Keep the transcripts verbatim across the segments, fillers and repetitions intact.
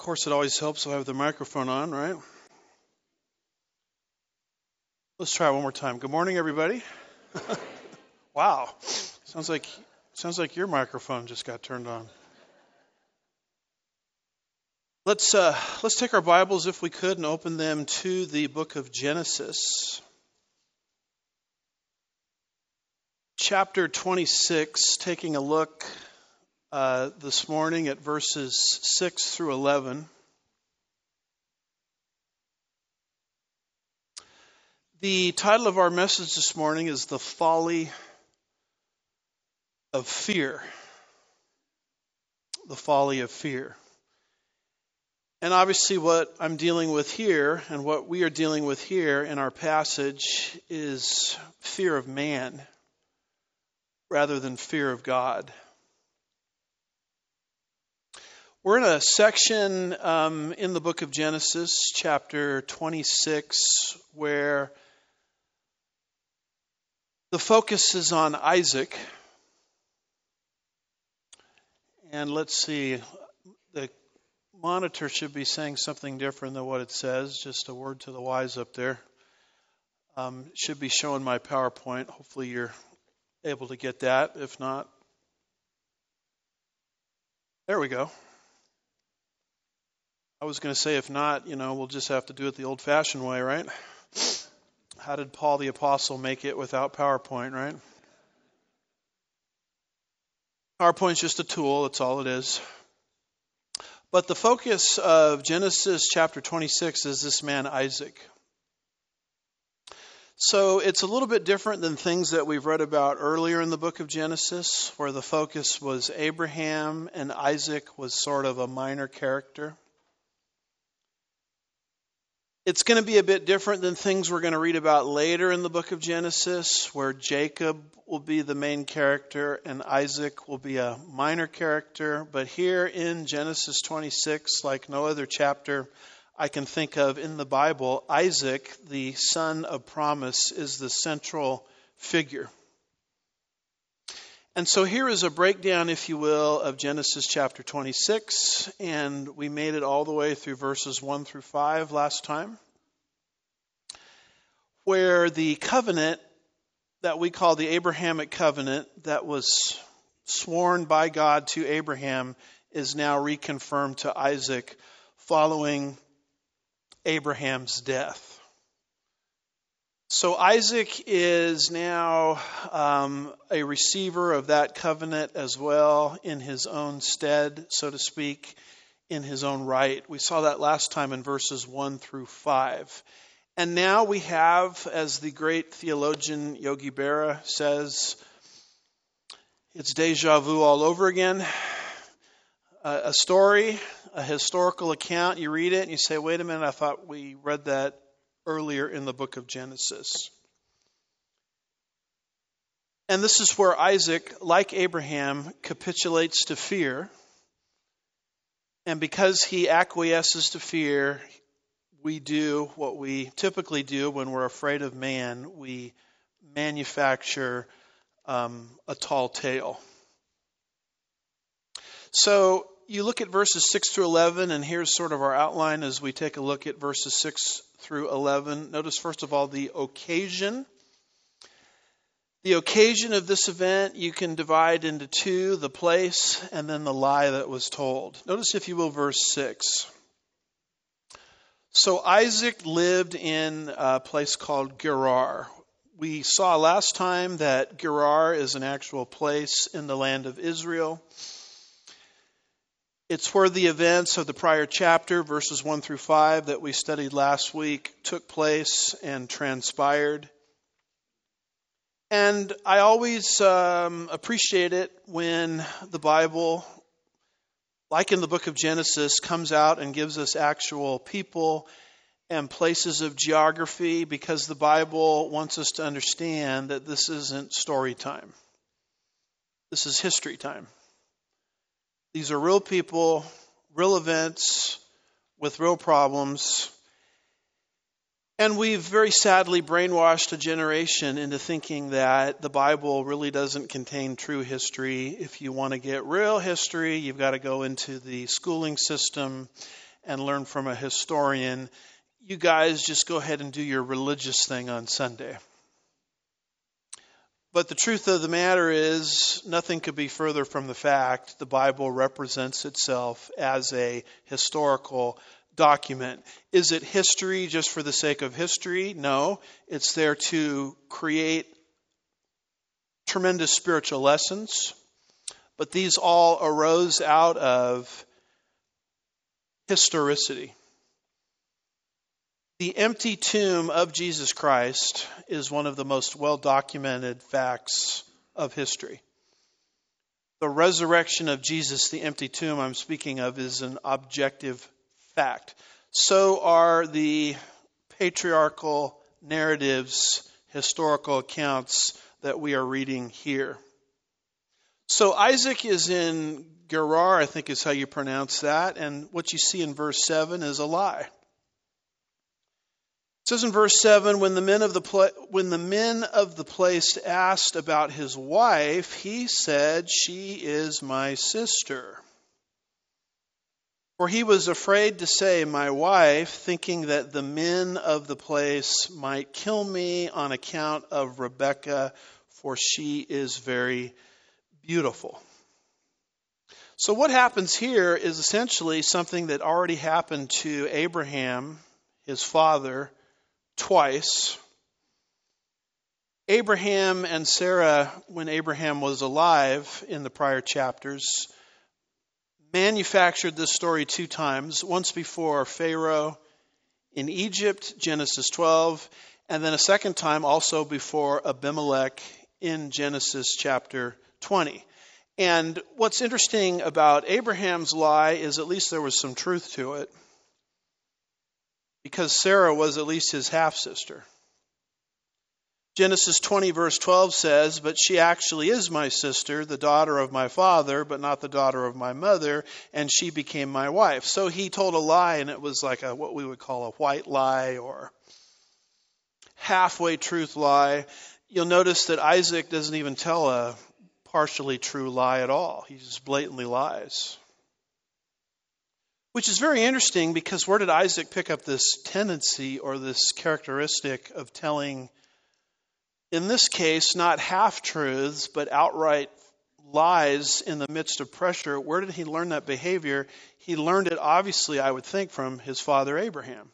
course, it always helps if I have the microphone on, right? Let's try it one more time. Good morning, everybody. Wow, sounds like sounds like your microphone just got turned on. Let's uh, let's take our Bibles, if we could, and open them to the book of Genesis, chapter twenty-six. Taking a look uh, this morning at verses six through eleven. The title of our message this morning is The Folly of Fear. The Folly of Fear. And obviously what I'm dealing with here and what we are dealing with here in our passage is fear of man rather than fear of God. We're in a section um, in the book of Genesis, chapter twenty-six, where the focus is on Isaac. And let's see, the monitor should be saying something different than what it says. Just a word to the wise up there. Um, should be showing my PowerPoint. Hopefully you're able to get that. If not, there we go. I was going to say, if not, you know, we'll just have to do it the old-fashioned way, right? How did Paul the Apostle make it without PowerPoint, right? PowerPoint's just a tool, that's all it is. But the focus of Genesis chapter twenty-six is this man Isaac. So it's a little bit different than things that we've read about earlier in the book of Genesis, where the focus was Abraham and Isaac was sort of a minor character. It's going to be a bit different than things we're going to read about later in the book of Genesis, where Jacob will be the main character and Isaac will be a minor character. But here in Genesis twenty-six, like no other chapter I can think of in the Bible, Isaac, the son of promise, is the central figure. And so here is a breakdown, if you will, of Genesis chapter twenty-six, and we made it all the way through verses one through five last time, where the covenant that we call the Abrahamic covenant that was sworn by God to Abraham is now reconfirmed to Isaac following Abraham's death. So Isaac is now um, a receiver of that covenant as well in his own stead, so to speak, in his own right. We saw that last time in verses one through five. And now we have, as the great theologian Yogi Berra says, it's deja vu all over again. Uh, a story, a historical account, you read it and you say, wait a minute, I thought we read that earlier in the book of Genesis. And this is where Isaac, like Abraham, capitulates to fear. And because he acquiesces to fear, we do what we typically do when we're afraid of man. We manufacture um, a tall tale. So you look at verses six through eleven, and here's sort of our outline as we take a look at verses six through eleven. Notice, first of all, the occasion. The occasion of this event you can divide into two, the place and then the lie that was told. Notice, if you will, verse six. So Isaac lived in a place called Gerar. We saw last time that Gerar is an actual place in the land of Israel. It's where the events of the prior chapter, verses one through five, that we studied last week, took place and transpired. And I always um, appreciate it when the Bible, like in the book of Genesis, comes out and gives us actual people and places of geography, because the Bible wants us to understand that this isn't story time. This is history time. These are real people, real events with real problems. And we've very sadly brainwashed a generation into thinking that the Bible really doesn't contain true history. If you want to get real history, you've got to go into the schooling system and learn from a historian. You guys just go ahead and do your religious thing on Sunday. But the truth of the matter is, nothing could be further from the fact. The Bible represents itself as a historical document. Is it history just for the sake of history? No. It's there to create tremendous spiritual lessons. But these all arose out of historicity. The empty tomb of Jesus Christ is one of the most well-documented facts of history. The resurrection of Jesus, the empty tomb I'm speaking of, is an objective fact. So are the patriarchal narratives, historical accounts that we are reading here. So Isaac is in Gerar, I think is how you pronounce that, and what you see in verse seven is a lie. It says in verse seven, when the men of the pla- when the men of the place asked about his wife, he said, "She is my sister." For he was afraid to say, "my wife," thinking that the men of the place might kill me on account of Rebekah, for she is very beautiful. So what happens here is essentially something that already happened to Abraham, his father, twice. Abraham and Sarah, when Abraham was alive in the prior chapters, manufactured this story two times. Once before Pharaoh in Egypt, Genesis twelve, and then a second time also before Abimelech in Genesis chapter twenty. And what's interesting about Abraham's lie is at least there was some truth to it, because Sarah was at least his half-sister. Genesis twenty verse twelve says, "But she actually is my sister, the daughter of my father, but not the daughter of my mother, and she became my wife." So he told a lie, and it was like a what we would call a white lie or halfway truth lie. You'll notice that Isaac doesn't even tell a partially true lie at all. He just blatantly lies. Which is very interesting, because where did Isaac pick up this tendency or this characteristic of telling, in this case, not half-truths, but outright lies in the midst of pressure? Where did he learn that behavior? He learned it, obviously, I would think, from his father Abraham.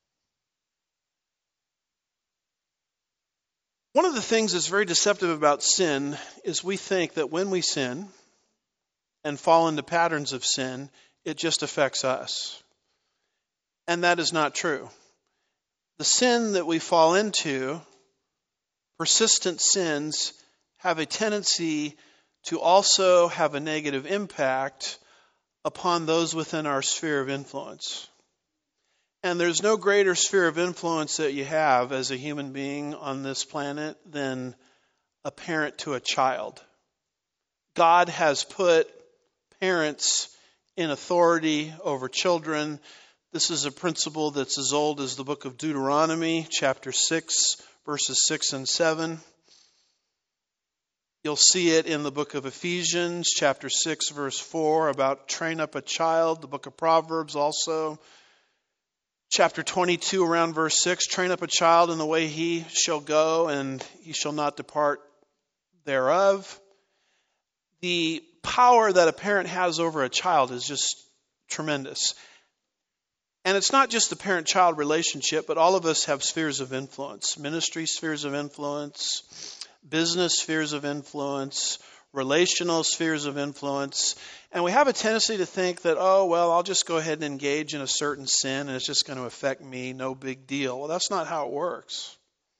One of the things that's very deceptive about sin is we think that when we sin and fall into patterns of sin, it just affects us. And that is not true. The sin that we fall into, persistent sins, have a tendency to also have a negative impact upon those within our sphere of influence. And there's no greater sphere of influence that you have as a human being on this planet than a parent to a child. God has put parents in authority over children. This is a principle that's as old as the book of Deuteronomy, chapter six, verses six and seven. You'll see it in the book of Ephesians, chapter six, verse four, about train up a child. The book of Proverbs also, chapter twenty-two, around verse six, train up a child in the way he shall go, and he shall not depart thereof. The power that a parent has over a child is just tremendous. And it's not just the parent-child relationship, but all of us have spheres of influence. Ministry spheres of influence, business spheres of influence, relational spheres of influence. And we have a tendency to think that, oh, well, I'll just go ahead and engage in a certain sin and it's just going to affect me, no big deal. Well, that's not how it works.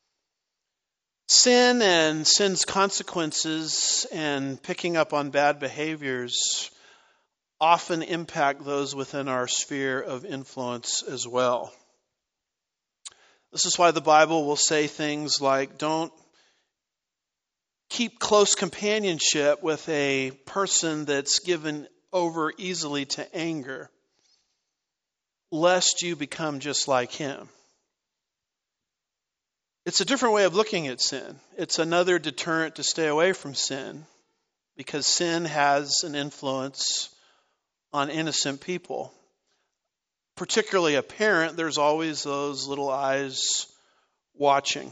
Sin and sin's consequences and picking up on bad behaviors often impact those within our sphere of influence as well. This is why the Bible will say things like, don't keep close companionship with a person that's given over easily to anger, lest you become just like him. It's a different way of looking at sin. It's another deterrent to stay away from sin, because sin has an influence on innocent people. particularly a parent, there's always those little eyes watching.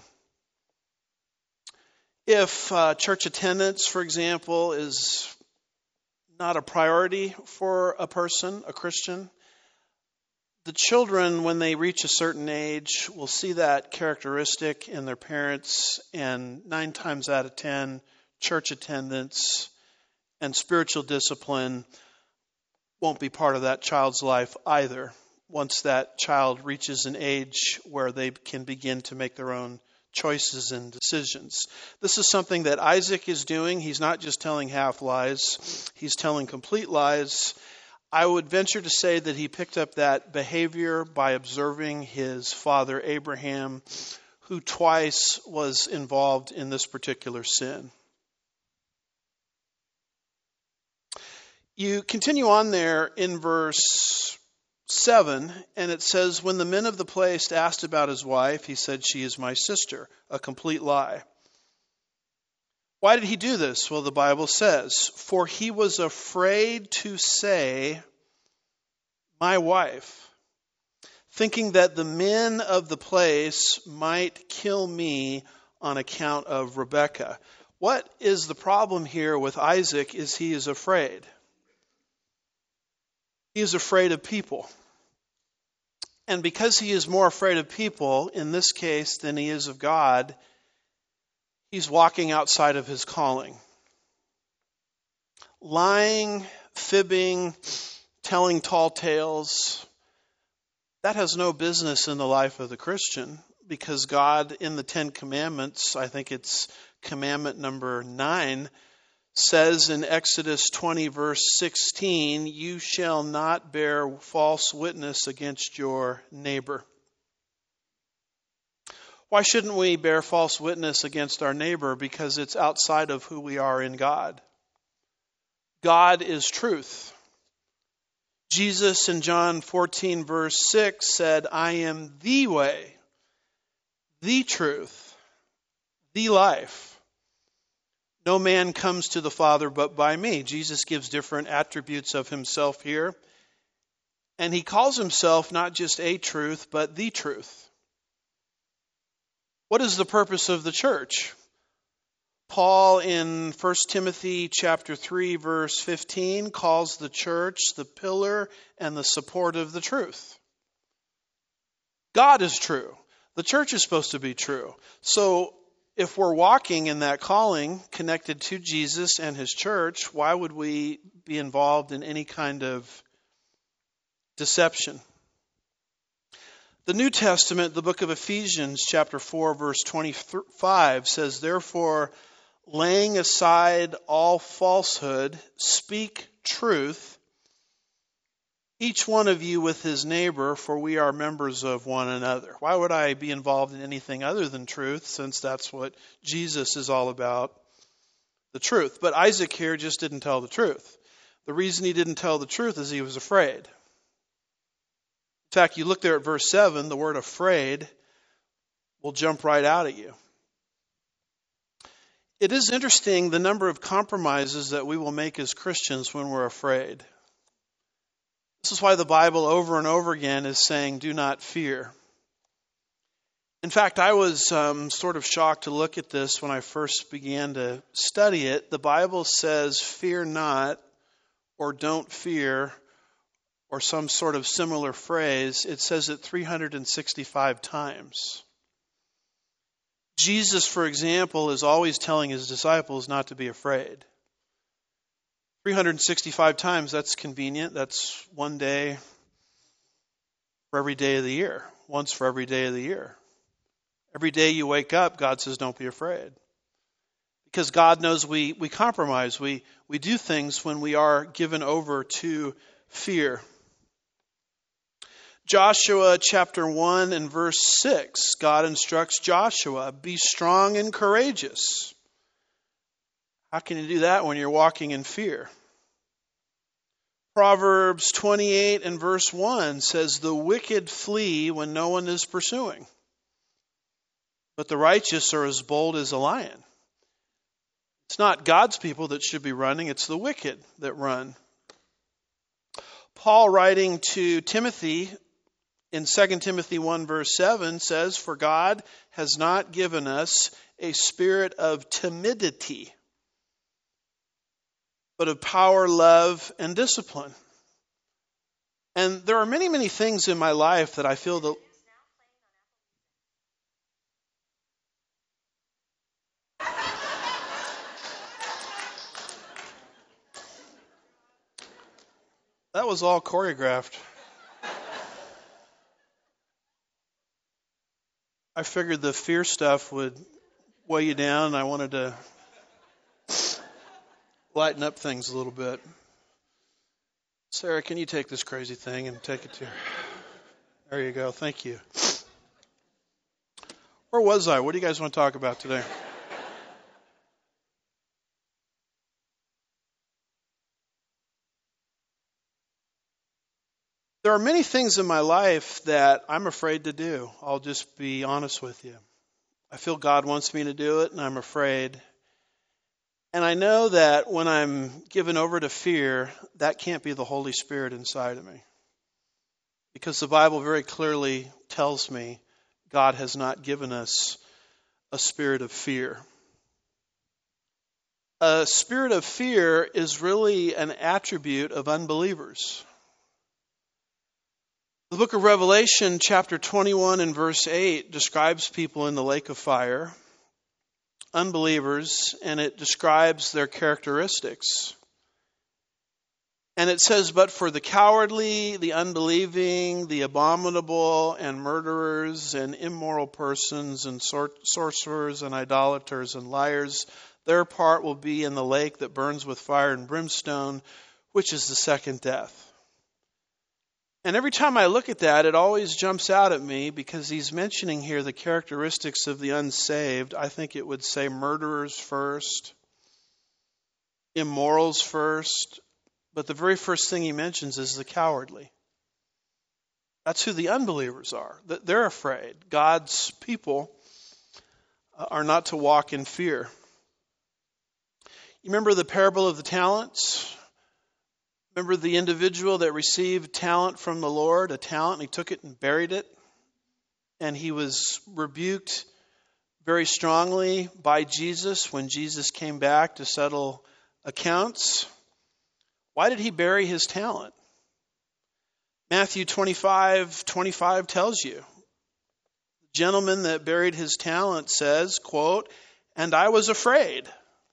If uh, church attendance, for example, is not a priority for a person, a Christian, the children, when they reach a certain age, will see that characteristic in their parents, and nine times out of ten, church attendance and spiritual discipline won't be part of that child's life either, once that child reaches an age where they can begin to make their own choices and decisions. This is something that Isaac is doing. He's not just telling half lies, he's telling complete lies. I would venture to say that he picked up that behavior by observing his father Abraham, who twice was involved in this particular sin. You continue on there in verse seven, and it says, when the men of the place asked about his wife, he said, she is my sister, a complete lie. Why did he do this? Well, the Bible says, for he was afraid to say, my wife, thinking that the men of the place might kill me on account of Rebekah. What is the problem here with Isaac is he is afraid. He is afraid of people. And because he is more afraid of people, in this case, than he is of God, he's walking outside of his calling. Lying, fibbing, telling tall tales, that has no business in the life of the Christian, because God in the Ten Commandments, I think it's commandment number nine, says in Exodus twenty, verse sixteen, you shall not bear false witness against your neighbor. Why shouldn't we bear false witness against our neighbor? Because it's outside of who we are in God. God is truth. Jesus in John fourteen, verse six said, I am the way, the truth, the life. No man comes to the Father but by me. Jesus gives different attributes of himself here. And he calls himself not just a truth, but the truth. What is the purpose of the church? Paul in First Timothy chapter three, verse fifteen, calls the church the pillar and the support of the truth. God is true. The church is supposed to be true. So if we're walking in that calling connected to Jesus and his church, why would we be involved in any kind of deception? The New Testament, the book of Ephesians, chapter four, verse twenty-five says, therefore, laying aside all falsehood, speak truth, each one of you with his neighbor, for we are members of one another. Why would I be involved in anything other than truth, since that's what Jesus is all about, the truth? But Isaac here just didn't tell the truth. The reason he didn't tell the truth is he was afraid. In fact, you look there at verse seven, the word afraid will jump right out at you. It is interesting the number of compromises that we will make as Christians when we're afraid. This is why the Bible over and over again is saying, do not fear. In fact, I was um, sort of shocked to look at this when I first began to study it. The Bible says, fear not, or don't fear, or some sort of similar phrase. It says it three hundred sixty-five times. Jesus, for example, is always telling his disciples not to be afraid. three hundred sixty-five times, that's convenient. That's one day for every day of the year. Once for every day of the year. Every day you wake up, God says, don't be afraid. Because God knows we, we compromise. We, we do things when we are given over to fear. Joshua chapter one and verse six, God instructs Joshua, be strong and courageous. How can you do that when you're walking in fear? Proverbs twenty-eight and verse one says, the wicked flee when no one is pursuing, but the righteous are as bold as a lion. It's not God's people that should be running, it's the wicked that run. Paul, writing to Timothy, in Second Timothy one verse seven says, "For God has not given us a spirit of timidity, but of power, love, and discipline." And there are many, many things in my life that I feel that that was all choreographed. I figured the fear stuff would weigh you down, and I wanted to lighten up things a little bit. Sarah, can you take this crazy thing and take it to her? There you go. Thank you. Where was I? What do you guys want to talk about today? There are many things in my life that I'm afraid to do. I'll just be honest with you. I feel God wants me to do it, and I'm afraid. And I know that when I'm given over to fear, that can't be the Holy Spirit inside of me. Because the Bible very clearly tells me God has not given us a spirit of fear. A spirit of fear is really an attribute of unbelievers. The book of Revelation, chapter twenty-one and verse eight, describes people in the lake of fire, unbelievers, and it describes their characteristics. And it says, "But for the cowardly, the unbelieving, the abominable, and murderers, and immoral persons, and sor- sorcerers, and idolaters, and liars, their part will be in the lake that burns with fire and brimstone, which is the second death." And every time I look at that, it always jumps out at me because he's mentioning here the characteristics of the unsaved. I think it would say murderers first, immorals first, but the very first thing he mentions is the cowardly. That's who the unbelievers are. They're afraid. God's people are not to walk in fear. You remember the parable of the talents? Remember the individual that received talent from the Lord, a talent, and he took it and buried it? And he was rebuked very strongly by Jesus when Jesus came back to settle accounts. Why did he bury his talent? Matthew twenty-five twenty-five tells you. The gentleman that buried his talent says, quote, "And I was afraid.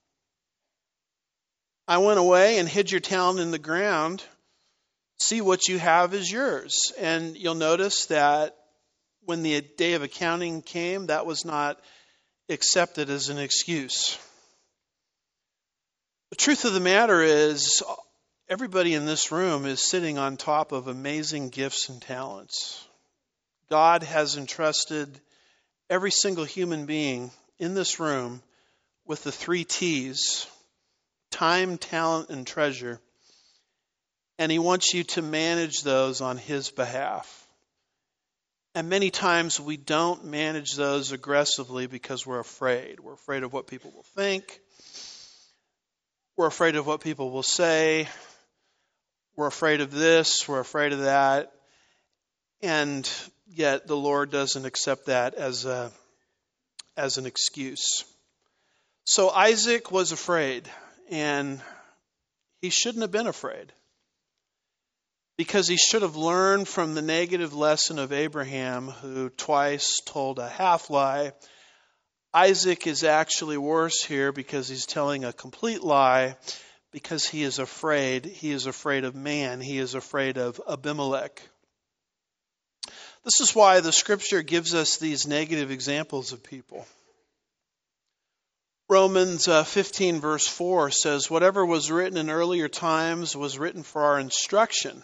I went away and hid your talent in the ground. See, what you have is yours." And you'll notice that when the day of accounting came, that was not accepted as an excuse. The truth of the matter is, everybody in this room is sitting on top of amazing gifts and talents. God has entrusted every single human being in this room with the three T's: time, talent, and treasure. And he wants you to manage those on his behalf. And many times we don't manage those aggressively because we're afraid. We're afraid of what people will think. We're afraid of what people will say. We're afraid of this. We're afraid of that. And yet the Lord doesn't accept that as a, as an excuse. So Isaac was afraid. And he shouldn't have been afraid, because he should have learned from the negative lesson of Abraham, who twice told a half lie. Isaac is actually worse here because he's telling a complete lie, because he is afraid. He is afraid of man. He is afraid of Abimelech. This is why the scripture gives us these negative examples of people. Romans uh, fifteen verse four says, "Whatever was written in earlier times was written for our instruction,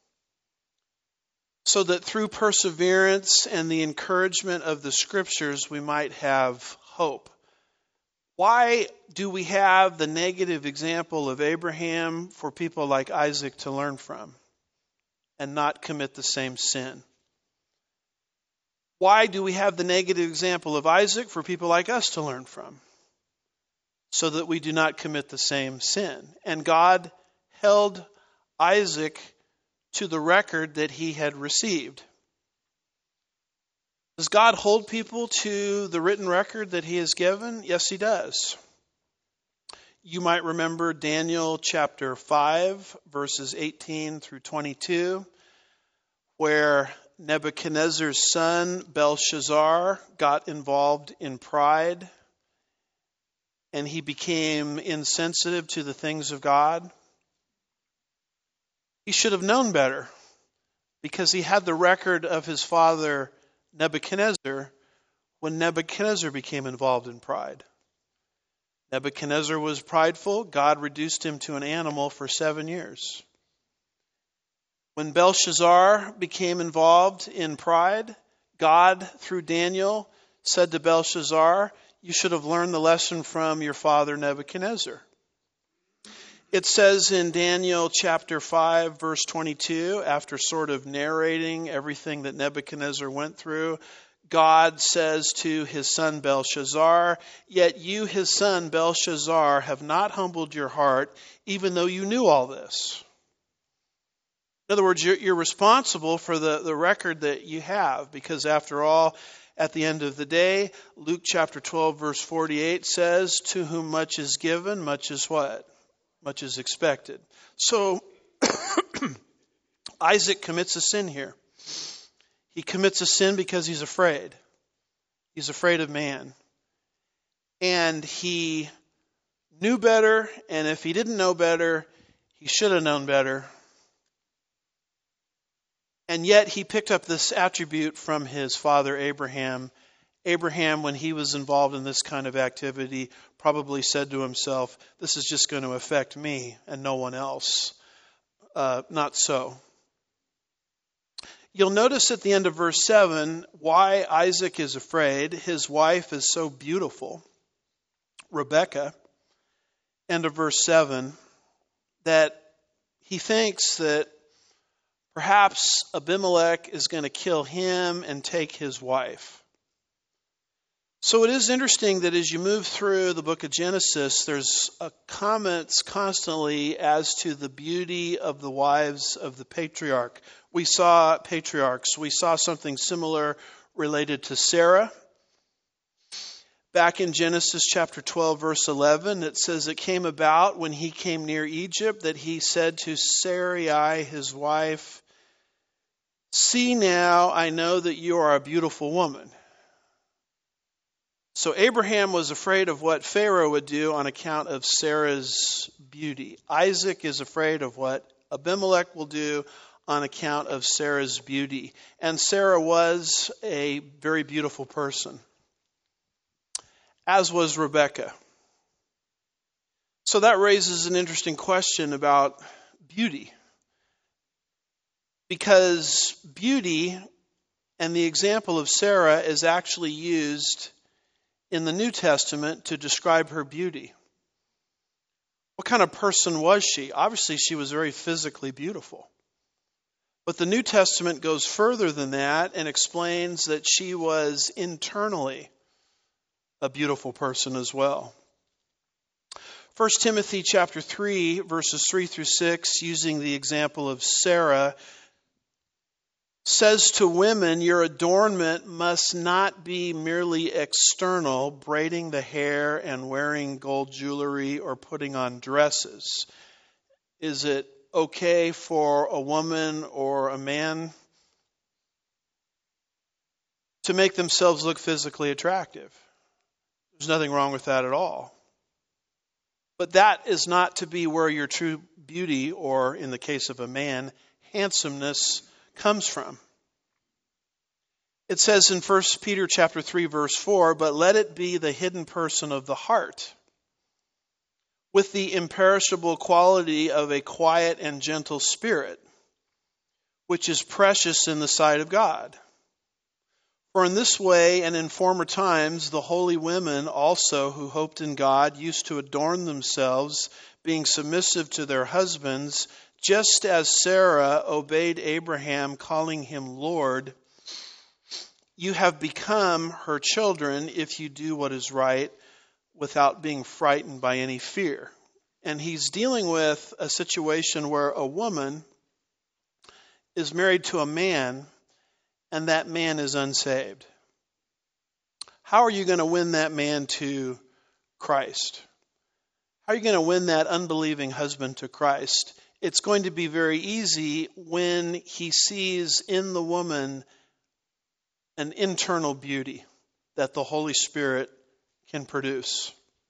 so that through perseverance and the encouragement of the scriptures we might have hope." Why do we have the negative example of Abraham for people like Isaac to learn from and not commit the same sin? Why do we have the negative example of Isaac for people like us to learn from, so that we do not commit the same sin? And God held Isaac to the record that he had received. Does God hold people to the written record that he has given? Yes, he does. You might remember Daniel chapter five, verses eighteen through twenty-two, where Nebuchadnezzar's son, Belshazzar, got involved in pride, and he became insensitive to the things of God. He should have known better, because he had the record of his father Nebuchadnezzar when Nebuchadnezzar became involved in pride. Nebuchadnezzar was prideful. God reduced him to an animal for seven years. When Belshazzar became involved in pride, God, through Daniel, said to Belshazzar, you should have learned the lesson from your father Nebuchadnezzar. It says in Daniel chapter five, verse twenty-two, after sort of narrating everything that Nebuchadnezzar went through, God says to his son Belshazzar, yet you, his son Belshazzar, have not humbled your heart, even though you knew all this. In other words, you're, you're responsible for the, the record that you have, because after all, at the end of the day, Luke chapter twelve, verse forty-eight says, to whom much is given, much is what? Much is expected. So Isaac commits a sin here. He commits a sin because he's afraid. He's afraid of man. And he knew better, and if he didn't know better, he should have known better. And yet he picked up this attribute from his father Abraham. Abraham, when he was involved in this kind of activity, probably said to himself, this is just going to affect me and no one else. Uh, not so. You'll notice at the end of verse seven why Isaac is afraid. His wife is so beautiful, Rebekah. End of verse seven, that he thinks that perhaps Abimelech is going to kill him and take his wife. So it is interesting that as you move through the book of Genesis, there's a comments constantly as to the beauty of the wives of the patriarch. We saw patriarchs. We saw something similar related to Sarah. Back in Genesis chapter twelve, verse eleven, it says, it came about when he came near Egypt that he said to Sarai, his wife, see now, I know that you are a beautiful woman. So Abraham was afraid of what Pharaoh would do on account of Sarah's beauty. Isaac is afraid of what Abimelech will do on account of Sarah's beauty. And Sarah was a very beautiful person, as was Rebekah. So that raises an interesting question about beauty. Because beauty and the example of Sarah is actually used in the New Testament to describe her beauty. What kind of person was she? Obviously, she was very physically beautiful. But the New Testament goes further than that and explains that she was internally a beautiful person as well. First Timothy chapter three, verses three through six, using the example of Sarah, says to women, your adornment must not be merely external, braiding the hair and wearing gold jewelry or putting on dresses. Is it okay for a woman or a man to make themselves look physically attractive? There's nothing wrong with that at all. But that is not to be where your true beauty, or in the case of a man, handsomeness comes from. It says in First Peter chapter three, verse four, but let it be the hidden person of the heart, with the imperishable quality of a quiet and gentle spirit, which is precious in the sight of God. For in this way and in former times, the holy women also who hoped in God used to adorn themselves, being submissive to their husbands, just as Sarah obeyed Abraham, calling him Lord. You have become her children if you do what is right without being frightened by any fear. And he's dealing with a situation where a woman is married to a man and that man is unsaved. How are you going to win that man to Christ? How are you going to win that unbelieving husband to Christ? It's going to be very easy when he sees in the woman an internal beauty that the Holy Spirit can produce.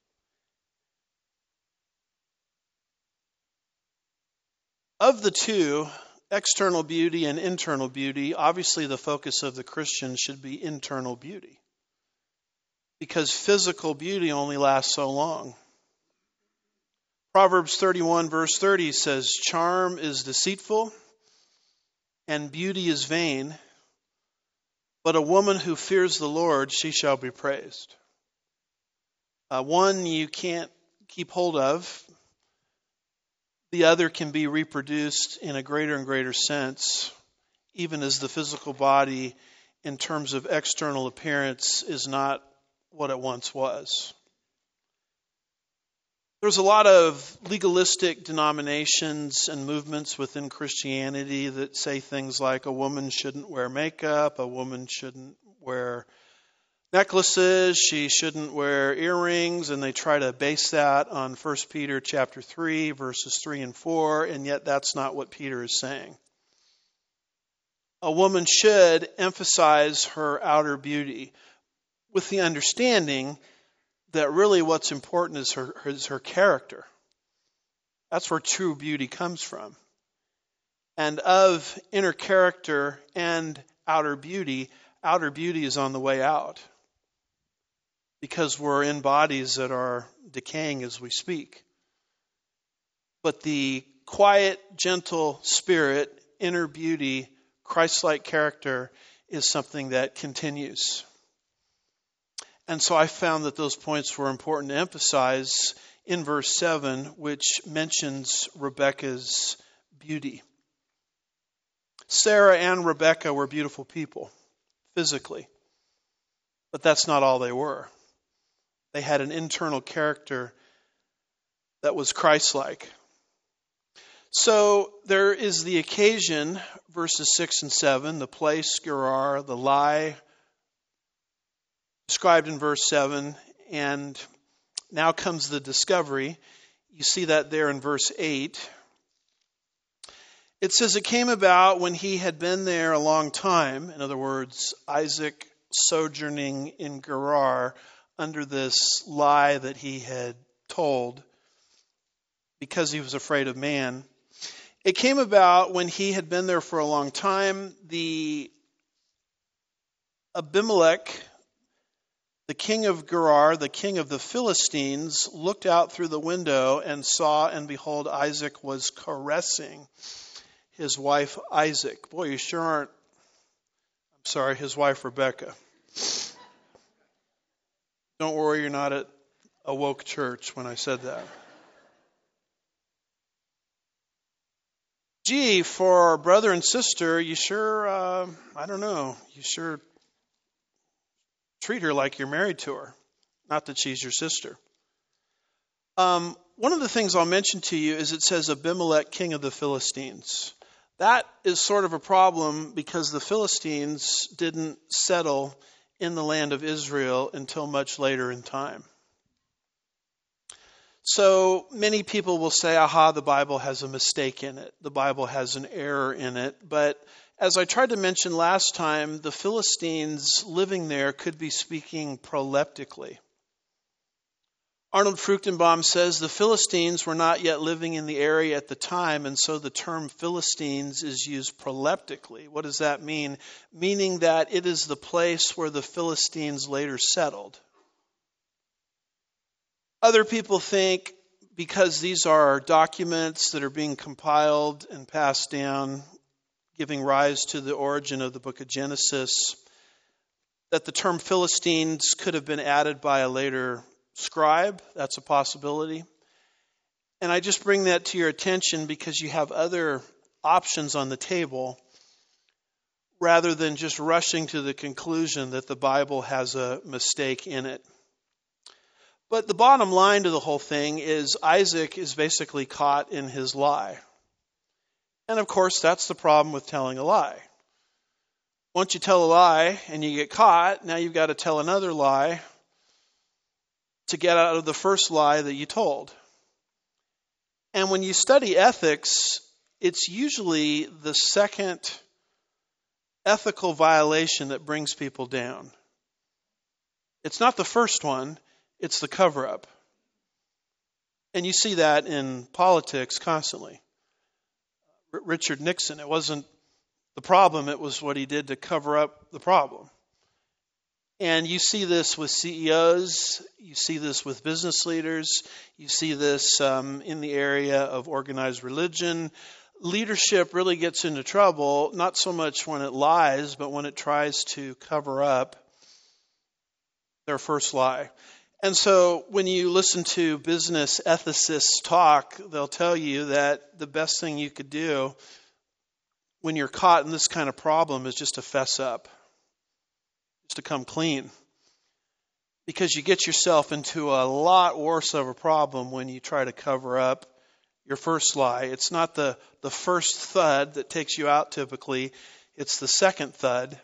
Of the two, external beauty and internal beauty, obviously the focus of the Christian should be internal beauty, because physical beauty only lasts so long. Proverbs thirty-one verse thirty says, "Charm is deceitful and beauty is vain, but a woman who fears the Lord, she shall be praised." Uh, one you can't keep hold of. The other can be reproduced in a greater and greater sense, even as the physical body, in terms of external appearance, is not what it once was. There's a lot of legalistic denominations and movements within Christianity that say things like a woman shouldn't wear makeup, a woman shouldn't wear necklaces, she shouldn't wear earrings, and they try to base that on First Peter chapter three, verses three and four, and yet that's not what Peter is saying. A woman should emphasize her outer beauty with the understanding that really what's important is her, is her character. That's where true beauty comes from. And of inner character and outer beauty, outer beauty is on the way out, because we're in bodies that are decaying as we speak. But the quiet, gentle spirit, inner beauty, Christ-like character is something that continues. And so I found that those points were important to emphasize in verse seven, which mentions Rebekah's beauty. Sarah and Rebekah were beautiful people, physically. But that's not all they were. They had an internal character that was Christ-like. So there is the occasion, verses six and seven, the place, Gerar, the lie, described in verse seven, and now comes the discovery. You see that there in verse eight. It says, "It came about when he had been there a long time," in other words, Isaac sojourning in Gerar under this lie that he had told because he was afraid of man. It came about when he had been there for a long time, the Abimelech, the king of Gerar, the king of the Philistines, looked out through the window and saw, and behold, Isaac was caressing his wife Isaac. Boy, you sure aren't, I'm sorry, his wife Rebekah. Don't worry, you're not at a woke church when I said that. Gee, for our brother and sister, you sure, uh, I don't know, you sure treat her like you're married to her. Not that she's your sister. Um, one of the things I'll mention to you is it says Abimelech, king of the Philistines. That is sort of a problem because the Philistines didn't settle in the land of Israel until much later in time. So many people will say, aha, the Bible has a mistake in it. The Bible has an error in it. But as I tried to mention last time, the Philistines living there could be speaking proleptically. Arnold Fruchtenbaum says the Philistines were not yet living in the area at the time, and so the term Philistines is used proleptically. What does that mean? Meaning that it is the place where the Philistines later settled. Other people think because these are documents that are being compiled and passed down, giving rise to the origin of the book of Genesis, that the term Philistines could have been added by a later scribe. That's a possibility. And I just bring that to your attention because you have other options on the table rather than just rushing to the conclusion that the Bible has a mistake in it. But the bottom line to the whole thing is Isaac is basically caught in his lie. And of course, that's the problem with telling a lie. Once you tell a lie and you get caught, now you've got to tell another lie to get out of the first lie that you told. And when you study ethics, it's usually the second ethical violation that brings people down. It's not the first one, it's the cover-up. And you see that in politics constantly. R- Richard Nixon, it wasn't the problem, it was what he did to cover up the problem. And you see this with C E Os, you see this with business leaders, you see this um, in the area of organized religion. Leadership really gets into trouble, not so much when it lies, but when it tries to cover up their first lie. And so when you listen to business ethicists talk, they'll tell you that the best thing you could do when you're caught in this kind of problem is just to fess up, just to come clean. Because you get yourself into a lot worse of a problem when you try to cover up your first lie. It's not the, the first thud that takes you out typically, it's the second thud.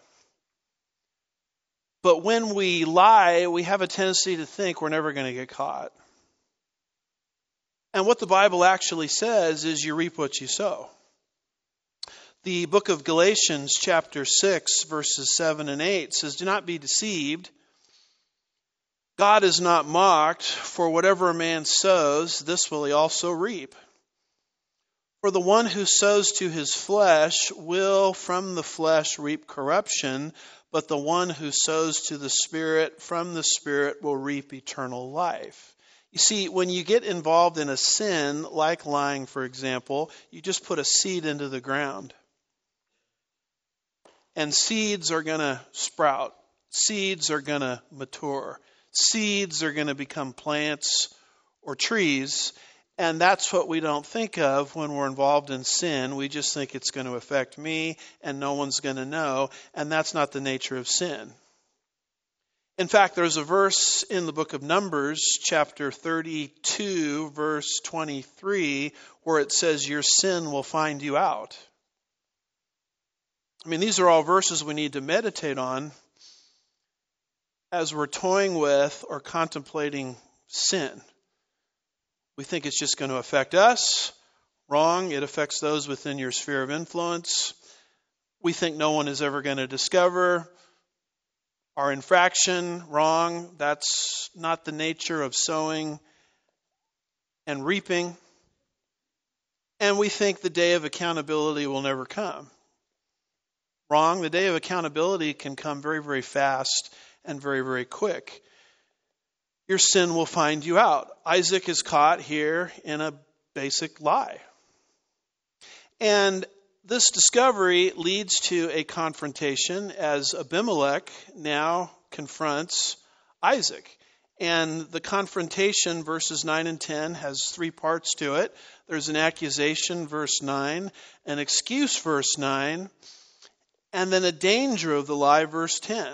But when we lie, we have a tendency to think we're never going to get caught. And what the Bible actually says is you reap what you sow. The book of Galatians chapter six, verses seven and eight says, "Do not be deceived. God is not mocked, for whatever a man sows, this will he also reap. For the one who sows to his flesh will from the flesh reap corruption, but the one who sows to the Spirit from the Spirit will reap eternal life." You see, when you get involved in a sin, like lying, for example, you just put a seed into the ground. And seeds are going to sprout. Seeds are going to mature. Seeds are going to become plants or trees. And that's what we don't think of when we're involved in sin. We just think it's going to affect me and no one's going to know. And that's not the nature of sin. In fact, there's a verse in the book of Numbers, chapter thirty-two, verse twenty-three, where it says, "Your sin will find you out." I mean, these are all verses we need to meditate on as we're toying with or contemplating sin. We think it's just going to affect us. Wrong. It affects those within your sphere of influence. We think no one is ever going to discover our infraction. Wrong. That's not the nature of sowing and reaping. And we think the day of accountability will never come. Wrong. The day of accountability can come very, very fast and very, very quick. Your sin will find you out. Isaac is caught here in a basic lie. And this discovery leads to a confrontation as Abimelech now confronts Isaac. And the confrontation, verses nine and ten, has three parts to it. There's an accusation, verse nine, an excuse, verse nine, and then a danger of the lie, verse ten.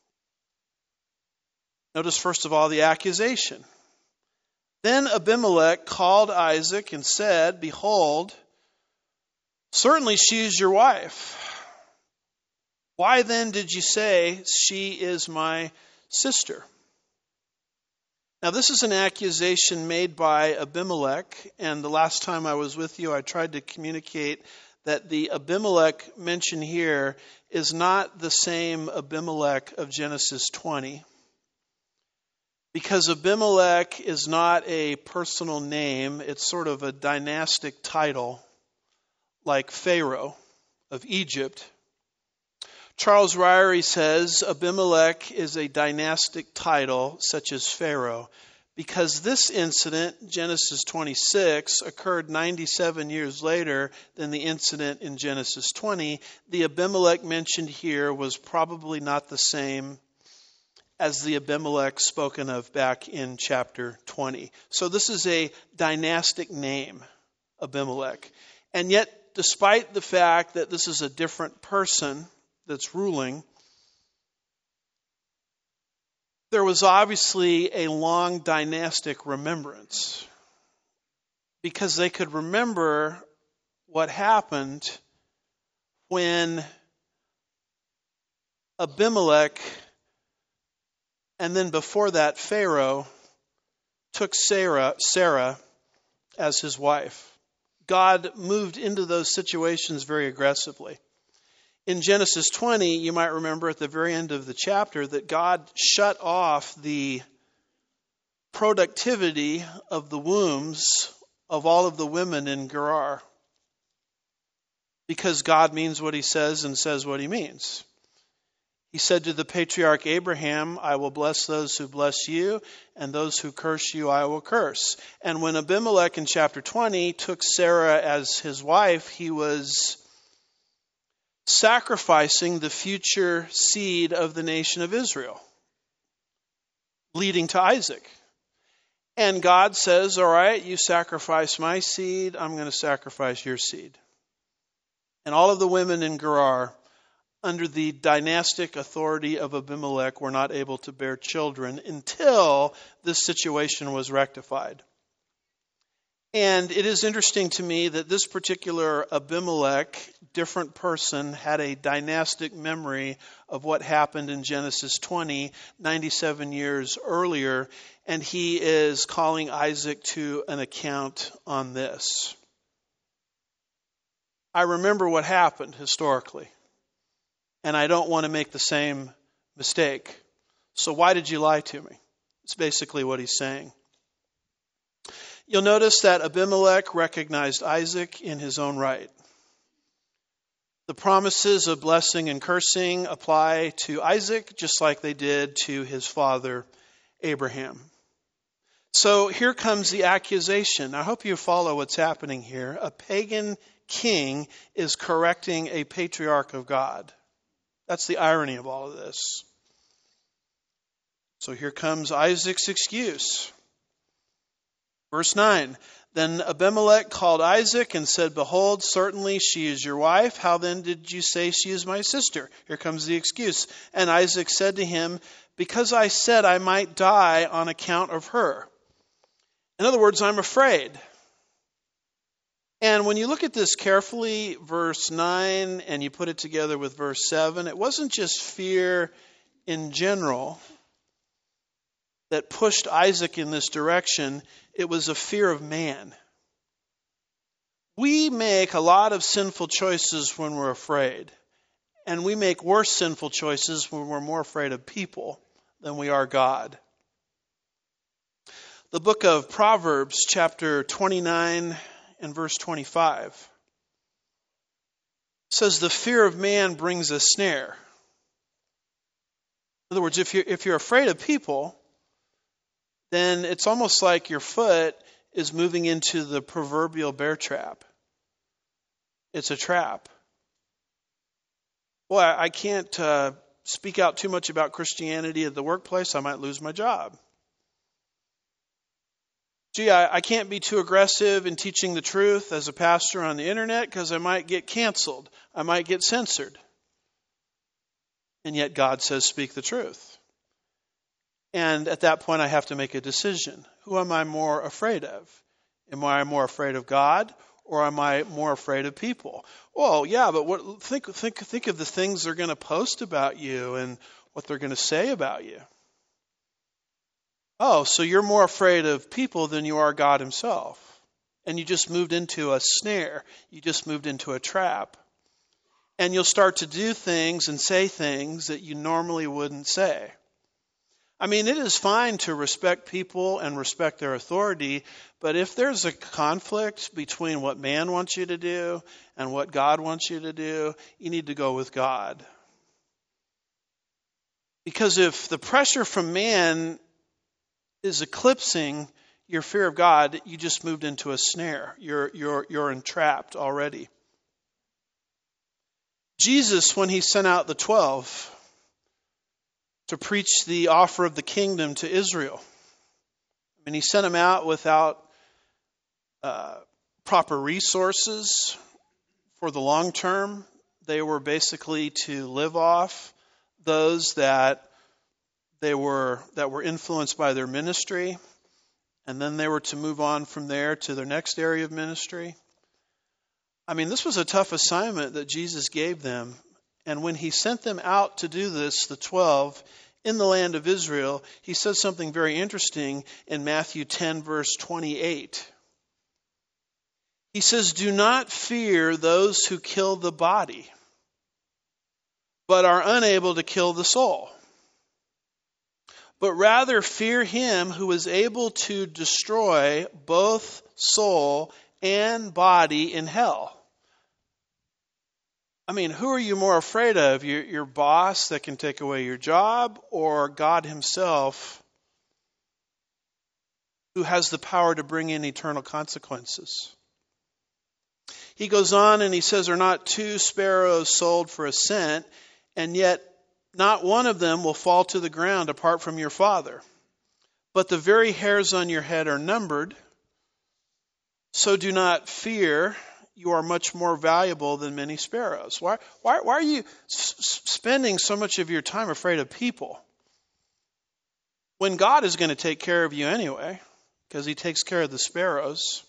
Notice first of all the accusation. Then Abimelech called Isaac and said, "Behold, certainly she is your wife. Why then did you say she is my sister?" Now this is an accusation made by Abimelech, and the last time I was with you I tried to communicate that the Abimelech mentioned here is not the same Abimelech of Genesis twenty. Because Abimelech is not a personal name, it's sort of a dynastic title, like Pharaoh of Egypt. Charles Ryrie says Abimelech is a dynastic title, such as Pharaoh, because this incident, Genesis twenty-six, occurred ninety-seven years later than the incident in Genesis twenty. The Abimelech mentioned here was probably not the same as the Abimelech spoken of back in chapter twenty. So this is a dynastic name, Abimelech. And yet, despite the fact that this is a different person that's ruling, there was obviously a long dynastic remembrance. Because they could remember what happened when Abimelech, and then before that, Pharaoh, took Sarah, Sarah as his wife. God moved into those situations very aggressively. In Genesis twenty, you might remember at the very end of the chapter that God shut off the productivity of the wombs of all of the women in Gerar. Because God means what he says and says what he means. He said to the patriarch Abraham, I will bless those who bless you, and those who curse you I will curse. And when Abimelech in chapter twenty took Sarah as his wife, he was sacrificing the future seed of the nation of Israel, leading to Isaac. And God says, all right, you sacrifice my seed, I'm going to sacrifice your seed. And all of the women in Gerar, under the dynastic authority of Abimelech, were not able to bear children until this situation was rectified. And it is interesting to me that this particular Abimelech, different person, had a dynastic memory of what happened in Genesis twenty, ninety-seven years earlier, and he is calling Isaac to an account on this. I remember what happened historically, and I don't want to make the same mistake. So why did you lie to me? It's basically what he's saying. You'll notice that Abimelech recognized Isaac in his own right. The promises of blessing and cursing apply to Isaac just like they did to his father Abraham. So here comes the accusation. I hope you follow what's happening here. A pagan king is correcting a patriarch of God. That's the irony of all of this. So here comes Isaac's excuse. Verse nine, then Abimelech called Isaac and said, behold, certainly she is your wife. How then did you say she is my sister? Here comes the excuse. And Isaac said to him, because I said I might die on account of her. In other words, I'm afraid. And when you look at this carefully, verse nine, and you put it together with verse seven, it wasn't just fear in general that pushed Isaac in this direction. It was a fear of man. We make a lot of sinful choices when we're afraid. And we make worse sinful choices when we're more afraid of people than we are God. The book of Proverbs, chapter twenty-nine and verse twenty-five, says the fear of man brings a snare. In other words, if you're, if you're afraid of people, then it's almost like your foot is moving into the proverbial bear trap. It's a trap. Boy, I can't uh, speak out too much about Christianity at the workplace. I might lose my job. Gee, I, I can't be too aggressive in teaching the truth as a pastor on the internet because I might get canceled. I might get censored. And yet God says, speak the truth. And at that point, I have to make a decision. Who am I more afraid of? Am I more afraid of God, or am I more afraid of people? Well, yeah, but what, think think think of the things they're going to post about you and what they're going to say about you. Oh, so you're more afraid of people than you are God himself. And you just moved into a snare. You just moved into a trap. And you'll start to do things and say things that you normally wouldn't say. I mean, it is fine to respect people and respect their authority, but if there's a conflict between what man wants you to do and what God wants you to do, you need to go with God. Because if the pressure from man is eclipsing your fear of God, you just moved into a snare. You're, you're, you're entrapped already. Jesus, when he sent out the twelve to preach the offer of the kingdom to Israel, I mean, he sent them out without uh, proper resources for the long term. They were basically to live off those that they were that were influenced by their ministry, and then they were to move on from there to their next area of ministry. I mean, this was a tough assignment that Jesus gave them, And when he sent them out to do this, the twelve, in the land of Israel, he says something very interesting in Matthew ten, verse twenty-eight. He says, "Do not fear those who kill the body, but are unable to kill the soul. But rather fear him who is able to destroy both soul and body in hell." I mean, who are you more afraid of? Your, your boss that can take away your job, or God himself who has the power to bring in eternal consequences? He goes on and he says, "Are not two sparrows sold for a cent, and yet not one of them will fall to the ground apart from your Father? But the very hairs on your head are numbered. So do not fear. You are much more valuable than many sparrows." Why, why, why are you s- spending so much of your time afraid of people when God is going to take care of you anyway, because he takes care of the sparrows?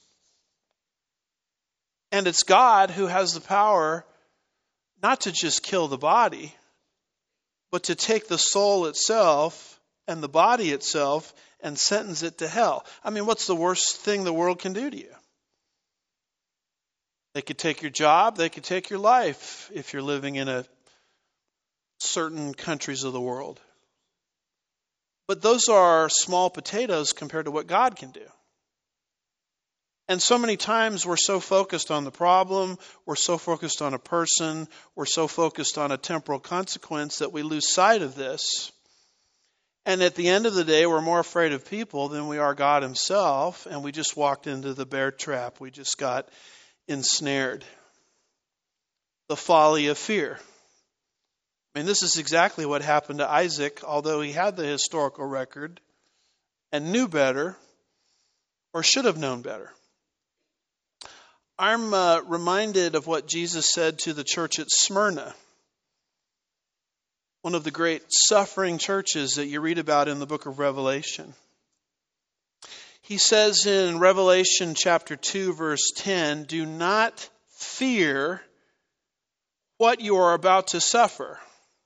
And it's God who has the power not to just kill the body, but to take the soul itself and the body itself and sentence it to hell. I mean, what's the worst thing the world can do to you? They could take your job. They could take your life if you're living in a certain countries of the world. But those are small potatoes compared to what God can do. And so many times we're so focused on the problem, we're so focused on a person, we're so focused on a temporal consequence that we lose sight of this. And at the end of the day, we're more afraid of people than we are God himself, and we just walked into the bear trap. We just got ensnared. The folly of fear. I mean, this is exactly what happened to Isaac, although he had the historical record and knew better, or should have known better. I'm uh, reminded of what Jesus said to the church at Smyrna, one of the great suffering churches that you read about in the book of Revelation. He says in Revelation chapter two, verse ten, "Do not fear what you are about to suffer.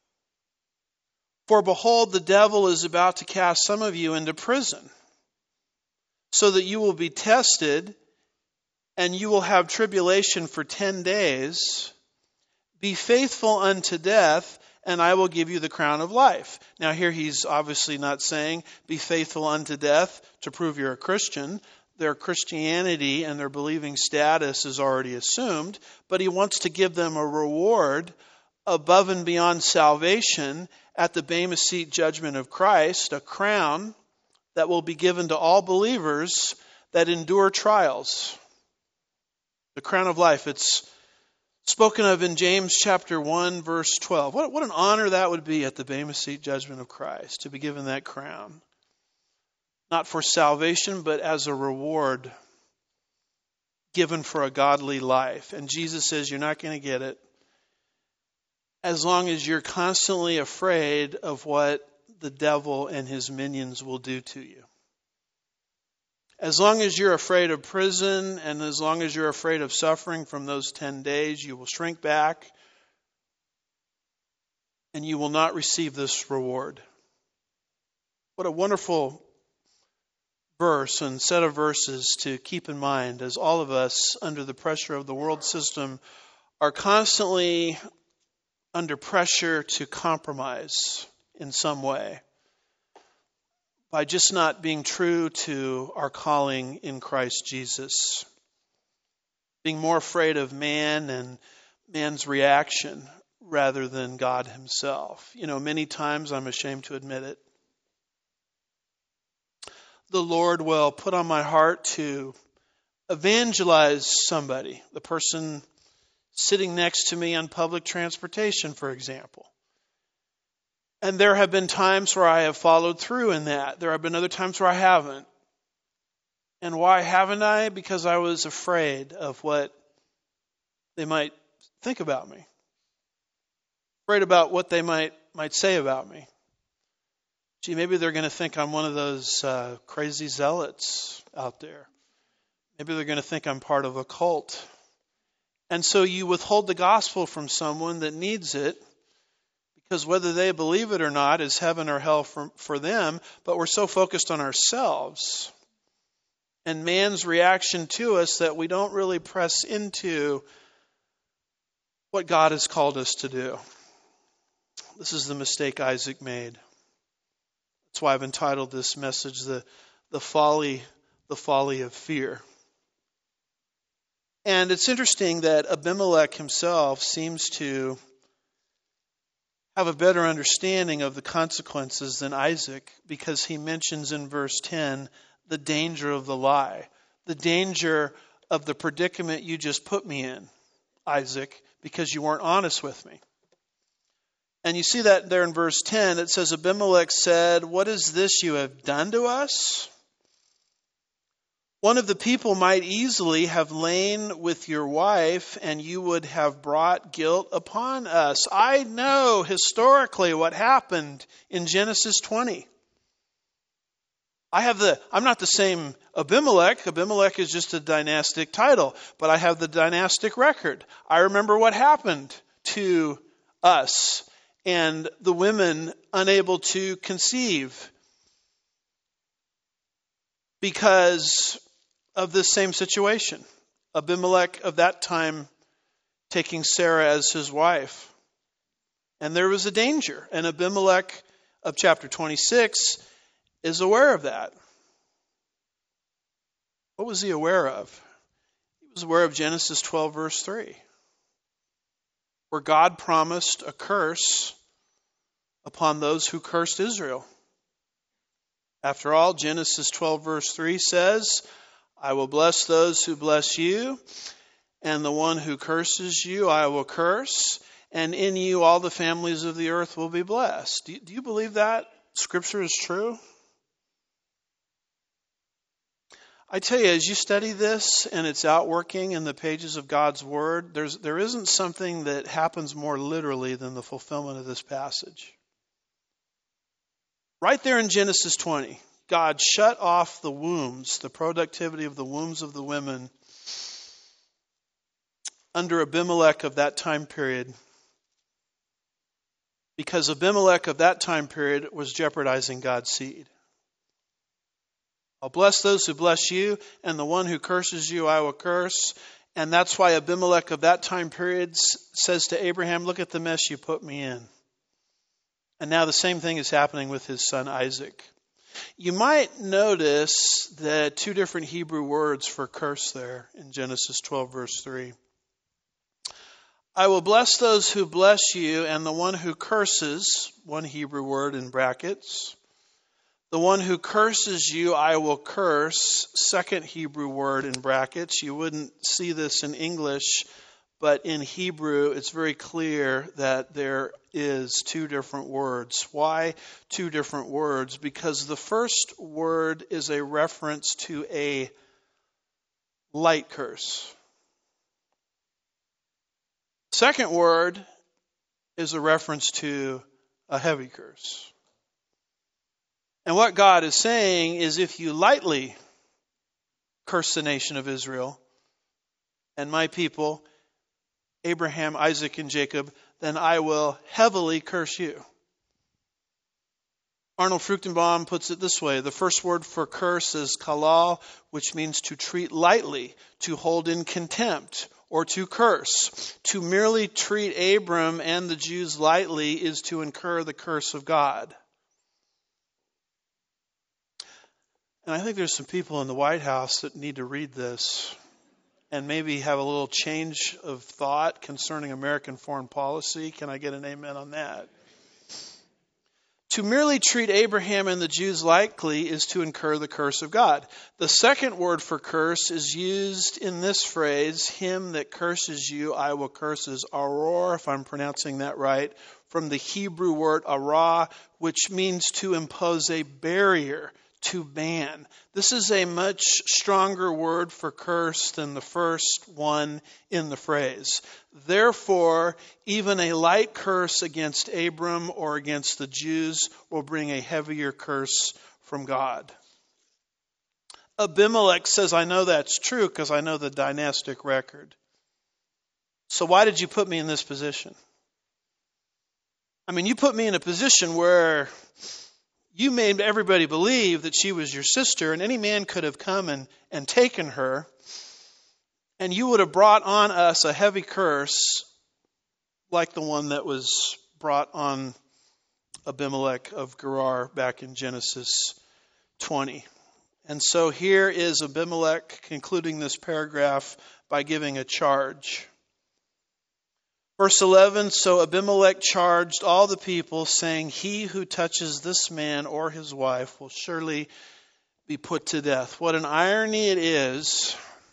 For behold, the devil is about to cast some of you into prison, so that you will be tested, and you will have tribulation for ten days. Be faithful unto death, and I will give you the crown of life." Now here he's obviously not saying be faithful unto death to prove you're a Christian. Their Christianity and their believing status is already assumed, but he wants to give them a reward above and beyond salvation at the Bema Seat judgment of Christ, a crown that will be given to all believers that endure trials. The crown of life. It's spoken of in James chapter one, verse twelve. What, what an honor that would be at the Bema Seat judgment of Christ, to be given that crown. Not for salvation, but as a reward given for a godly life. And Jesus says you're not going to get it as long as you're constantly afraid of what the devil and his minions will do to you. As long as you're afraid of prison, and as long as you're afraid of suffering from those ten days, you will shrink back and you will not receive this reward. What a wonderful verse and set of verses to keep in mind as all of us, under the pressure of the world system, are constantly under pressure to compromise in some way by just not being true to our calling in Christ Jesus. Being more afraid of man and man's reaction rather than God himself. You know, many times, I'm ashamed to admit it, the Lord will put on my heart to evangelize somebody, the person sitting next to me on public transportation, for example. And there have been times where I have followed through in that. There have been other times where I haven't. And why haven't I? Because I was afraid of what they might think about me. Afraid about what they might might say about me. Gee, maybe they're going to think I'm one of those uh, crazy zealots out there. Maybe they're going to think I'm part of a cult. And so you withhold the gospel from someone that needs it Because whether they believe it or not is heaven or hell for, for them, but we're so focused on ourselves and man's reaction to us that we don't really press into what God has called us to do. This is the mistake Isaac made. That's why I've entitled this message, the, the folly, the folly of fear. And it's interesting that Abimelech himself seems to have a better understanding of the consequences than Isaac, because he mentions in verse ten the danger of the lie, the danger of the predicament you just put me in, Isaac, because you weren't honest with me. And you see that there in verse ten. It says, Abimelech said, "What is this you have done to us? One of the people might easily have lain with your wife, and you would have brought guilt upon us." I know historically what happened in Genesis twenty. I have the, I'm not the same Abimelech. Abimelech is just a dynastic title, but I have the dynastic record. I remember what happened to us and the women unable to conceive because of this same situation. Abimelech of that time taking Sarah as his wife. And there was a danger. And Abimelech of chapter twenty-six is aware of that. What was he aware of? He was aware of Genesis twelve verse three, where God promised a curse upon those who cursed Israel. After all, Genesis twelve verse three says, "I will bless those who bless you, and the one who curses you I will curse, and in you all the families of the earth will be blessed." Do you, do you believe that Scripture is true? I tell you, as you study this and it's outworking in the pages of God's Word, there's, there isn't something that happens more literally than the fulfillment of this passage. Right there in Genesis twenty, God shut off the wombs, the productivity of the wombs of the women under Abimelech of that time period, because Abimelech of that time period was jeopardizing God's seed. "I'll bless those who bless you, and the one who curses you I will curse." And that's why Abimelech of that time period says to Abraham, "Look at the mess you put me in." And now the same thing is happening with his son Isaac. You might notice the two different Hebrew words for curse there in Genesis twelve verse three. "I will bless those who bless you, and the one who curses," one Hebrew word in brackets. "The one who curses you, I will curse," second Hebrew word in brackets. You wouldn't see this in English, but in Hebrew, it's very clear that there is two different words. Why two different words? Because the first word is a reference to a light curse. Second word is a reference to a heavy curse. And what God is saying is, if you lightly curse the nation of Israel and my people, Abraham, Isaac, and Jacob, then I will heavily curse you. Arnold Fruchtenbaum puts it this way: the first word for curse is kalal, which means to treat lightly, to hold in contempt, or to curse. To merely treat Abram and the Jews lightly is to incur the curse of God. And I think there's some people in the White House that need to read this and maybe have a little change of thought concerning American foreign policy. Can I get an amen on that? To merely treat Abraham and the Jews lightly is to incur the curse of God. The second word for curse is used in this phrase: "Him that curses you, I will curse," is aror, if I'm pronouncing that right, from the Hebrew word arah, which means to impose a barrier, to ban. This is a much stronger word for curse than the first one in the phrase. Therefore, even a light curse against Abram or against the Jews will bring a heavier curse from God. Abimelech says, "I know that's true because I know the dynastic record. So why did you put me in this position? I mean, you put me in a position where you made everybody believe that she was your sister, and any man could have come and, and taken her, and you would have brought on us a heavy curse like the one that was brought on Abimelech of Gerar back in Genesis twenty. And so here is Abimelech concluding this paragraph by giving a charge. Verse eleven, so Abimelech charged all the people, saying, he who touches this man or his wife will surely be put to death. What an irony it is,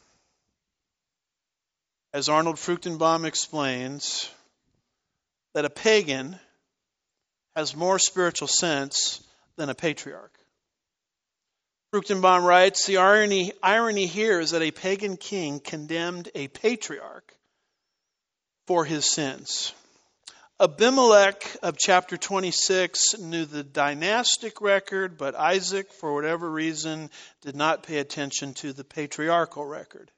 as Arnold Fruchtenbaum explains, that a pagan has more spiritual sense than a patriarch. Fruchtenbaum writes, the irony, irony here is that a pagan king condemned a patriarch for his sins. Abimelech of chapter twenty-six knew the dynastic record, but Isaac, for whatever reason, did not pay attention to the patriarchal record.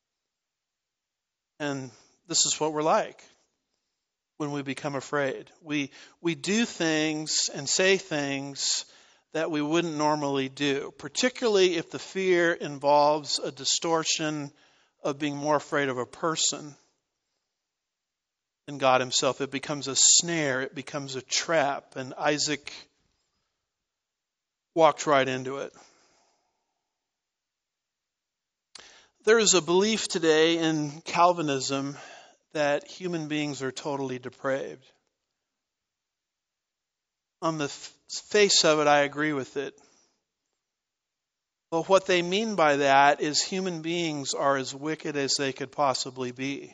And this is what we're like when we become afraid. We, we do things and say things that we wouldn't normally do, particularly if the fear involves a distortion of being more afraid of a person than God himself. It becomes a snare, it becomes a trap, and Isaac walked right into it. There is a belief today in Calvinism that human beings are totally depraved. On the face of it, I agree with it. But what they mean by that is human beings are as wicked as they could possibly be.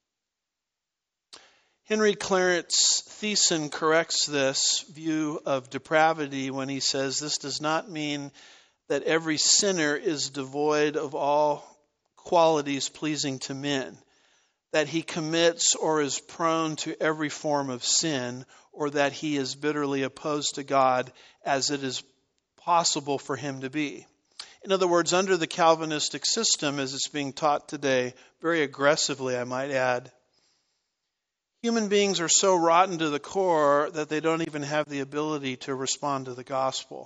Henry Clarence Thiessen corrects this view of depravity when he says this does not mean that every sinner is devoid of all qualities pleasing to men, that he commits or is prone to every form of sin, or that he is bitterly opposed to God as it is possible for him to be. In other words, under the Calvinistic system as it's being taught today, very aggressively I might add, human beings are so rotten to the core that they don't even have the ability to respond to the gospel.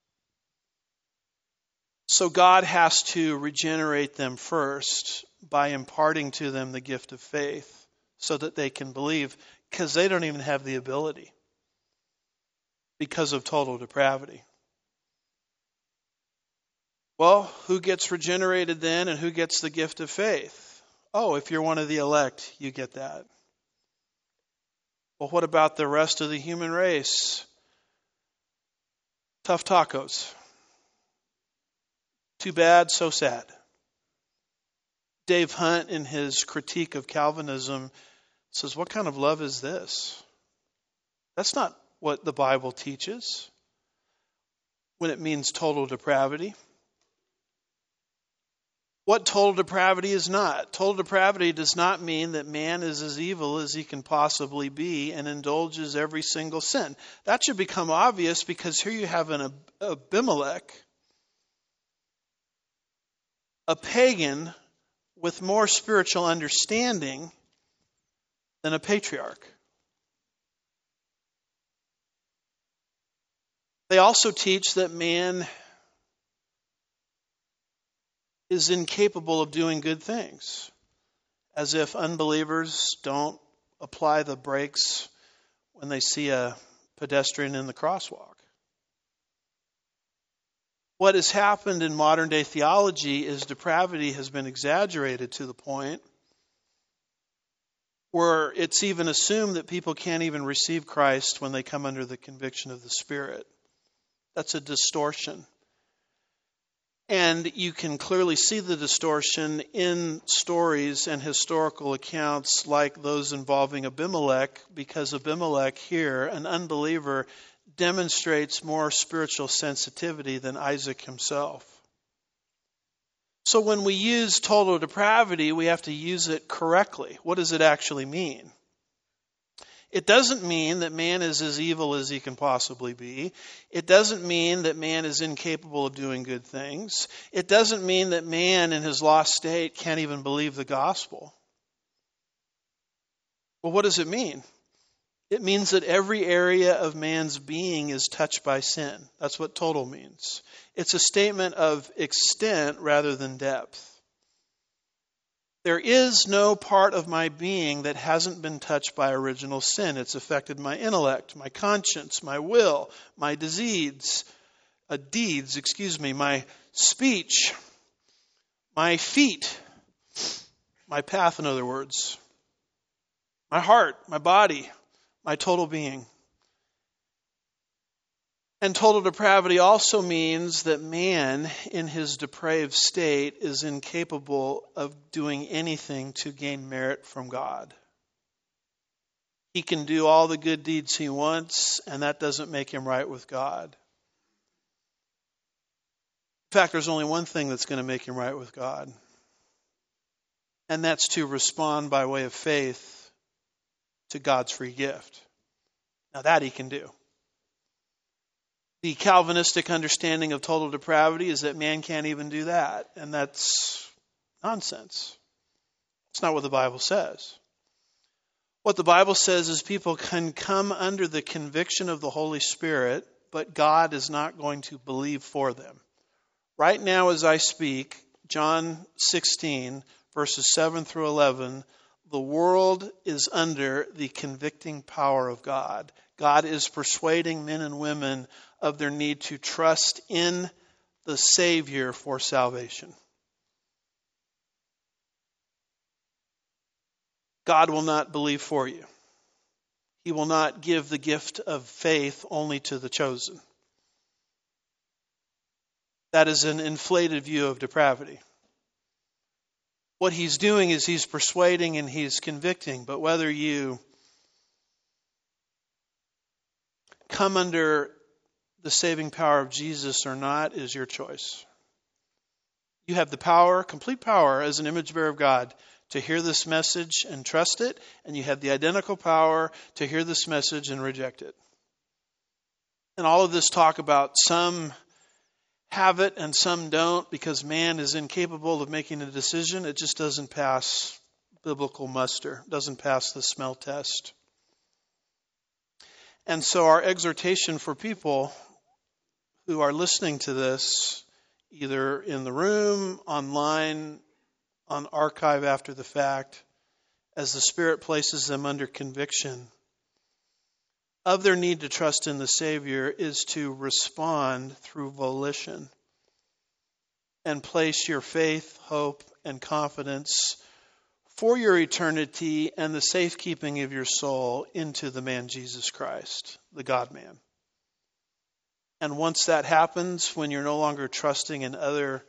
So God has to regenerate them first by imparting to them the gift of faith so that they can believe, because they don't even have the ability because of total depravity. Well, who gets regenerated then and who gets the gift of faith? Oh, if you're one of the elect, you get that. Well, what about the rest of the human race? Tough tacos. Too bad, so sad. Dave Hunt, in his critique of Calvinism, says, what kind of love is this? That's not what the Bible teaches when it means total depravity. What total depravity is not? Total depravity does not mean that man is as evil as he can possibly be and indulges every single sin. That should become obvious because here you have an Abimelech, a pagan with more spiritual understanding than a patriarch. They also teach that man is incapable of doing good things, as if unbelievers don't apply the brakes when they see a pedestrian in the crosswalk. What has happened in modern day theology is depravity has been exaggerated to the point where it's even assumed that people can't even receive Christ when they come under the conviction of the Spirit. That's a distortion. And you can clearly see the distortion in stories and historical accounts like those involving Abimelech, because Abimelech here, an unbeliever, demonstrates more spiritual sensitivity than Isaac himself. So when we use total depravity, we have to use it correctly. What does it actually mean? It doesn't mean that man is as evil as he can possibly be. It doesn't mean that man is incapable of doing good things. It doesn't mean that man in his lost state can't even believe the gospel. Well, what does it mean? It means that every area of man's being is touched by sin. That's what total means. It's a statement of extent rather than depth. There is no part of my being that hasn't been touched by original sin. It's affected my intellect, my conscience, my will, my disease, uh, deeds, excuse me, my speech, my feet, my path, in other words, my heart, my body, my total being. And total depravity also means that man, in his depraved state, is incapable of doing anything to gain merit from God. He can do all the good deeds he wants, and that doesn't make him right with God. In fact, there's only one thing that's going to make him right with God, and that's to respond by way of faith to God's free gift. Now that he can do. The Calvinistic understanding of total depravity is that man can't even do that. And that's nonsense. It's not what the Bible says. What the Bible says is people can come under the conviction of the Holy Spirit, but God is not going to believe for them. Right now as I speak, John sixteen, verses seven through eleven, the world is under the convicting power of God. God is persuading men and women of their need to trust in the Savior for salvation. God will not believe for you. He will not give the gift of faith only to the chosen. That is an inflated view of depravity. What he's doing is he's persuading and he's convicting, but whether you come under the saving power of Jesus or not is your choice. You have the power, complete power as an image bearer of God to hear this message and trust it, and you have the identical power to hear this message and reject it. And all of this talk about some have it and some don't because man is incapable of making a decision, it just doesn't pass biblical muster, doesn't pass the smell test. And so our exhortation for people who are listening to this, either in the room, online, on archive after the fact, as the Spirit places them under conviction of their need to trust in the Savior, is to respond through volition and place your faith, hope, and confidence for your eternity and the safekeeping of your soul into the man Jesus Christ, the God-man. And once that happens, when you're no longer trusting in other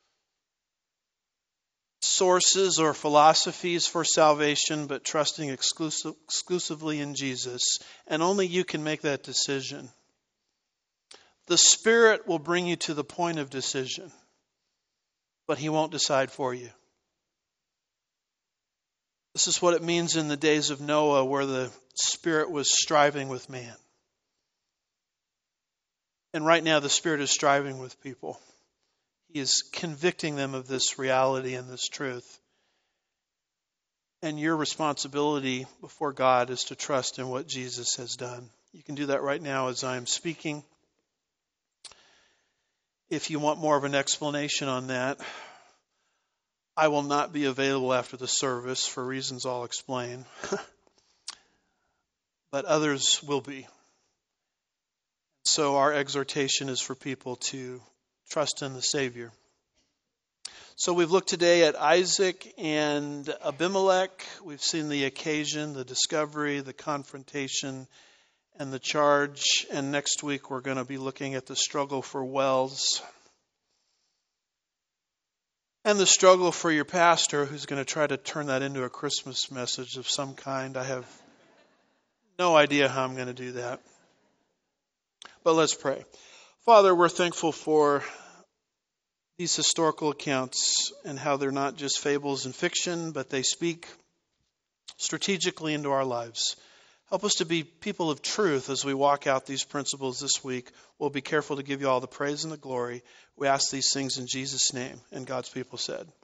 sources or philosophies for salvation, but trusting exclusive, exclusively in Jesus, and only you can make that decision, the Spirit will bring you to the point of decision, but He won't decide for you. This is what it means in the days of Noah, where the Spirit was striving with man. And right now the Spirit is striving with people. He is convicting them of this reality and this truth. And your responsibility before God is to trust in what Jesus has done. You can do that right now as I am speaking. If you want more of an explanation on that, I will not be available after the service for reasons I'll explain. But others will be. So our exhortation is for people to trust in the Savior. So we've looked today at Isaac and Abimelech. We've seen the occasion, the discovery, the confrontation, and the charge. And next week we're going to be looking at the struggle for wells and the struggle for your pastor, who's going to try to turn that into a Christmas message of some kind. I have no idea how I'm going to do that. But let's pray. Father, we're thankful for these historical accounts and how they're not just fables and fiction, but they speak strategically into our lives. Help us to be people of truth as we walk out these principles this week. We'll be careful to give you all the praise and the glory. We ask these things in Jesus' name. And God's people said.